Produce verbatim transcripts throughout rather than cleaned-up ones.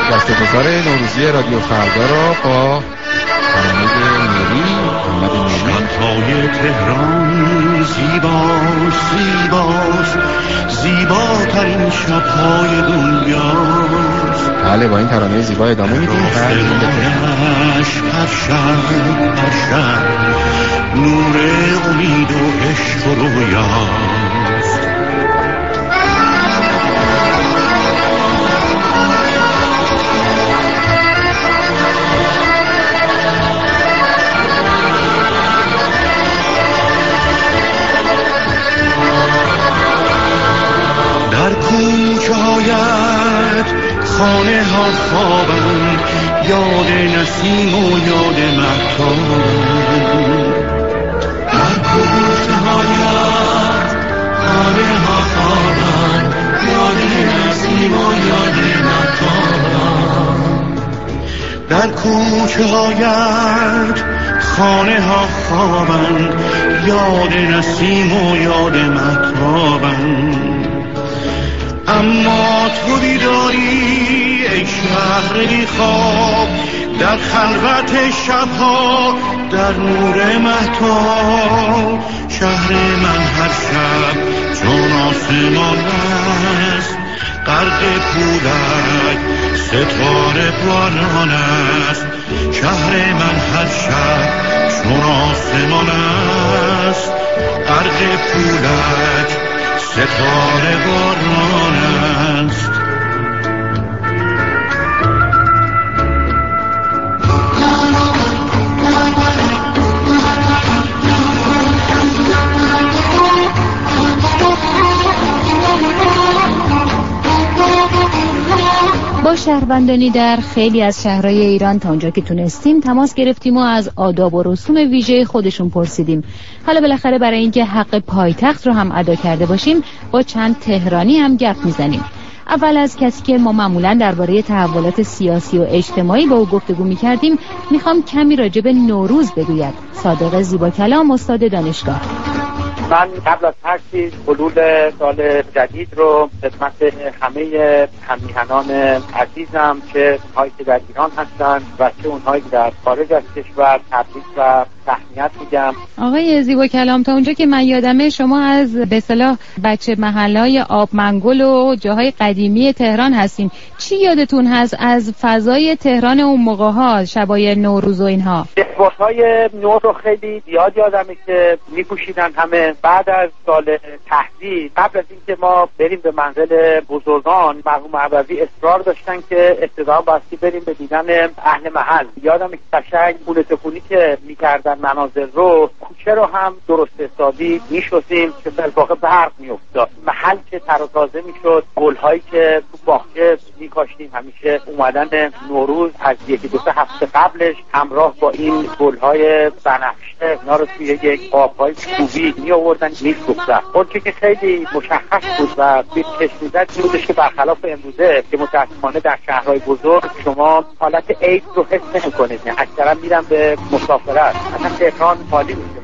گفتگوزار نوروزی رادیو فردا را با فرهنگ نوری محمد نوری. شب‌های تهران زیباست زیباست زیباترین شب‌های دنیاست. بله، با این ترانه زیبا ادامه میدیم. هر شب هر شب نور امید و عشق و رویاست. در کوچه هایت خانه ها خوابند، یاد نسیم و یاد مهتابند. در کوچه هایت خانه ها خوابند، یاد نسیم و یاد مهتابند. در کوچه هایت خانه ها خوابند، یاد نسیم و یاد مهتابند. اما تو بیداری ای شهر بی خواب، در خلوت شبها در نور مهتاب. شهر من هر شب چون آسمان است، غرق پولک ستاره باران است. شهر من هر شب چون آسمان است، غرق پولک ستاره باران است. با شهروندانی در خیلی از شهرهای ایران تا اونجا که تونستیم تماس گرفتیم و از آداب و رسوم ویژه خودشون پرسیدیم. حالا بالاخره برای اینکه حق پایتخت رو هم ادا کرده باشیم با چند تهرانی هم گپ میزنیم. اول از کسی که ما معمولاً درباره تحولات سیاسی و اجتماعی با او گفتگو می‌کردیم میخوام کمی راجع به نوروز بگوید. صادق زیباکلام، استاد دانشگاه. من قبل از هر چیز حلول سال جدید رو خدمت همه هم‌میهنان عزیزم، چه اونهایی که در ایران هستن و چه اونهایی که در خارج از کشور، تبریک و تهنیت میگم. آقای زیباکلام، تا اونجا که من یادمه شما از به اصطلاح بچه محلهای آبمنگل و جاهای قدیمی تهران هستین. چی یادتون هست از فضای تهران اون موقع‌ها، شبای نوروز و اینها؟ لباس‌های نو رو خیلی زیاد یادمه که می‌پوشیدن همه. بعد از سال تحویل، قبل از اینکه ما بریم به منزل بزرگان، مرحوم عبدی اصرار داشتن که ابتدا باستی بریم به دیدن اهل محل. یادمه که قشنگ پول تکونی که می‌کردن منازل رو، کوچه رو هم درست حسابی می‌شستیم که در واقع برق می‌افتاد. محل که تر و تازه می‌شد، گل‌هایی که تو باغچه می‌کاشتیم همیشه اومدن نوروز از یکی دو سه هفته قبلش همراه با این گل‌های بنفشه اینا رو توی یک قاب‌های چوبی می‌آوردن می‌فروختن. اون که خیلی مشخص بود و کشمیزد بودش که برخلاف امروزه که متأسفانه در شهرهای بزرگ شما حالت عید رو حس نمی‌کنید. اکثرا میرن به مسافرت. اصلا تهران خالی میشه.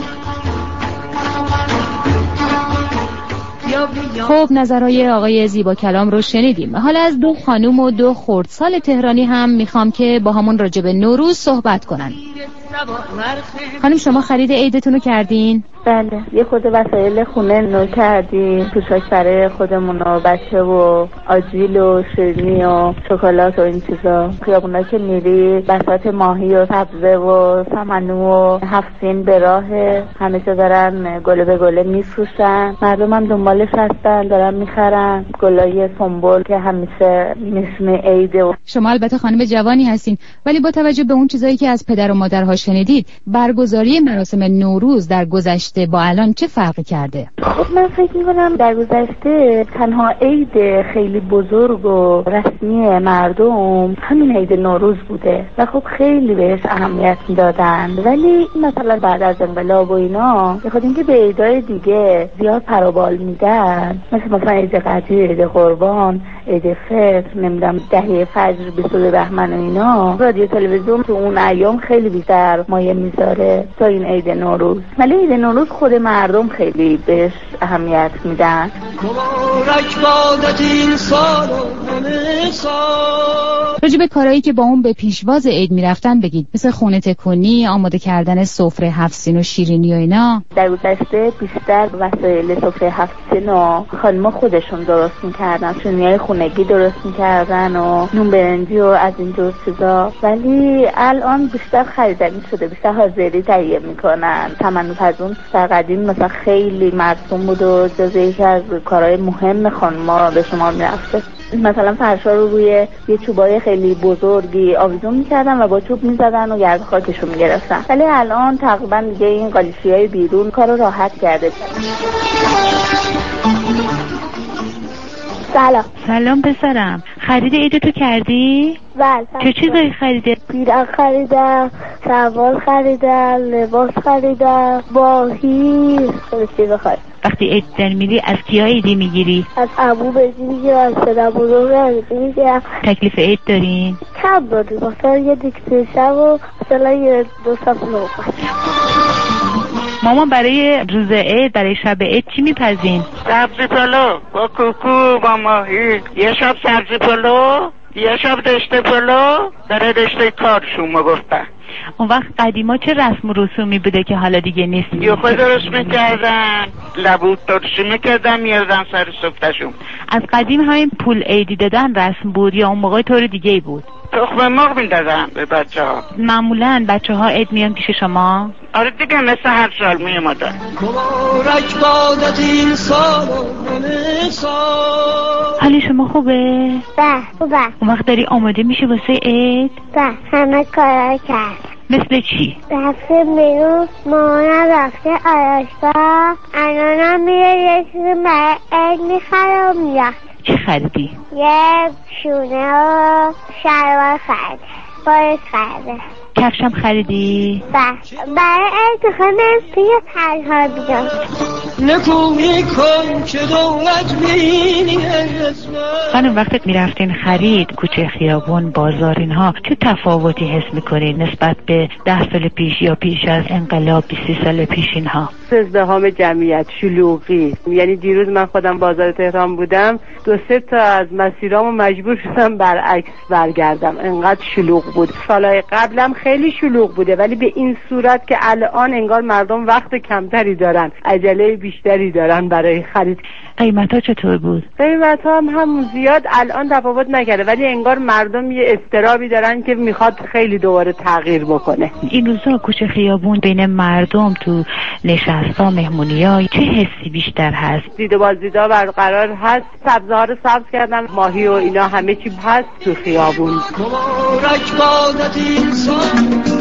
خب نظرهای آقای زیباکلام رو شنیدیم. حالا از دو خانوم و دو خردسال تهرانی هم میخوام که با همون راجع به نوروز صحبت کنن. خانم، شما خرید عیدتون رو کردین؟ بله، یه خود وسایل خونه نو کردیم، پوشاک برای خودمون و بچه و آجیل و شیرینی و شکلات و این چیزا. خیابونا که میری بساط ماهی و سبزه و سمنو و هفتین به راه، همیشه دارن گله به گله میفروشن. مردم هم دنبالش هستن، دارن میخرن. گلای سنبول که همیشه مثل عیده. شما البته خانم جوانی هستین، ولی با توجه به اون چیزایی که از پدر و مادرها شنیدید، برگزاری مراسم نوروز در گذشته با الان چه فرقی کرده؟ خب من فکر میکنم در گذشته تنها عید خیلی بزرگ و رسمی مردم همین عید نوروز بوده و خب خیلی بهش اهمیت میدادن. ولی مثلا بعد از انقلاب و اینا بخاطر اینکه به عیدای دیگه زیاد پروبال میدن، مثل مثلا عید قدیر، عید قربان، عید فطر، نمیدونم دهه فجر، بیست و دو بهمن و اینا، رادیو تلویزیون تو اون ایام خیلی بیشتر مایه میذاره تا این عید نوروز. ولی عید نوروز خود مردم خیلی بهش اهمیت میدن. مبارک بادت این سال و همه سال، راجع به کارهایی که با اون به پیشواز عید میرفتن بگید، مثل خونه تکونی، آماده کردن سفره هفت سین و شیرینی و اینا. در گذشته بیشتر وسایل سفره هفت سین و خانم‌ها خودشون درست میکردن، شونیای خونگی درست میکردن و نون برنجی و از این جور چیزا، ولی الان بیشتر خریدنی شده، بیشتر حاضری تهیه میکنن. تمن‌پزون در قدیم مثلا خیلی مرسوم بود و جزو یکی از کارهای مهم خانم‌ها به شمار میرفته. مثلا فرشا رو روی یه چوبای خیلی بزرگی آویزون میکردن و با چوب میزدن و گرد خاکشو میگرفتن، ولی الان تقریبا دیگه این قالیچی‌های بیرون کارو راحت کرده. سلام. سلام پسرم، خرید عید تو کردی؟ بله. چه چیزایی خریده؟ پیرهن خریدم، شلوار خریدم، لباس خریدم، ماهی، خیلی چیزا خریدم. وقتی عید در میری از کیا عیدی میگیری؟ از عمو بهجی میگیرم، از پدر بزرگم عیدی میگیرم. تکلیف عید دارین؟ کم داریم، مثلا یه دیکته شب و مثلا یه دو صف نوبت. مامان برای روز عید، برای شب عید چی میپزین؟ سبزی پلو با کوکو با ماهی، یه شب سبزی پلو، یه شب دشته پلو، برای دشته کارشون ما گفتن. اون وقت قدیما چه رسم و رسومی بوده که حالا دیگه نیست؟ یه خود درست میکردن، لبود ترشی میکردن، میردن سر سفتشون. از قدیم همین پول عیدی دادن رسم بود یا اون موقع طور دیگه بود؟ تخم مرغ میدادن به بچه ها. معمولا بچه ها عید میان پیش شما؟ آره دیگه، مثل هر سال میامدن. مبارک بادت این سال حالی شما خوبه؟ بله خوبه. اون وقت داری آماده میشه واسه عید؟ بله همه کارا کرد. مثل چی؟ رفته بیرون، مامانم رفته آرایشگاه، الانم میره یه چیزی برای عید میخره و میاد. چی خریدی؟ یه شونه و شلوار خرده، بارش خرده. کفشم خریدی؟ بله برای عید خواهیم توی تنها بیام. نکومی کن که دولت بینی خانم، وقتت میرفتین خرید، کوچه خیابون، بازار، اینها چه تفاوتی حس میکنید نسبت به ده سال پیش یا پیش از انقلاب بیست سال پیش اینها؟ ازدحام جمعیت، شلوغی. یعنی دیروز من خودم بازار تهران بودم، دو سه تا از مسیرامو مجبور شدم برعکس برگردم، انقدر شلوغ بود. سالهای قبلم خیلی شلوغ بوده، ولی به این صورت که الان انگار مردم وقت کمتری دارن، عجله بیشتری دارن برای خرید. قیمت ها چطور بود؟ قیمت ها هم همون زیاد الان تفاوت نکرده، ولی انگار مردم یه اضطرابی دارن که میخواد خیلی دوباره تغییر بکنه. این روزا کوچه خیابون بین مردم، تو نشستا، مهمونی‌ها، چه حسی بیشتر هست؟ دیده بازدیدا برقرار هست، سبزه‌ها رو سبز کردن، ماهی و اینا همه چی هست تو خیابون. مبارک بادت این سال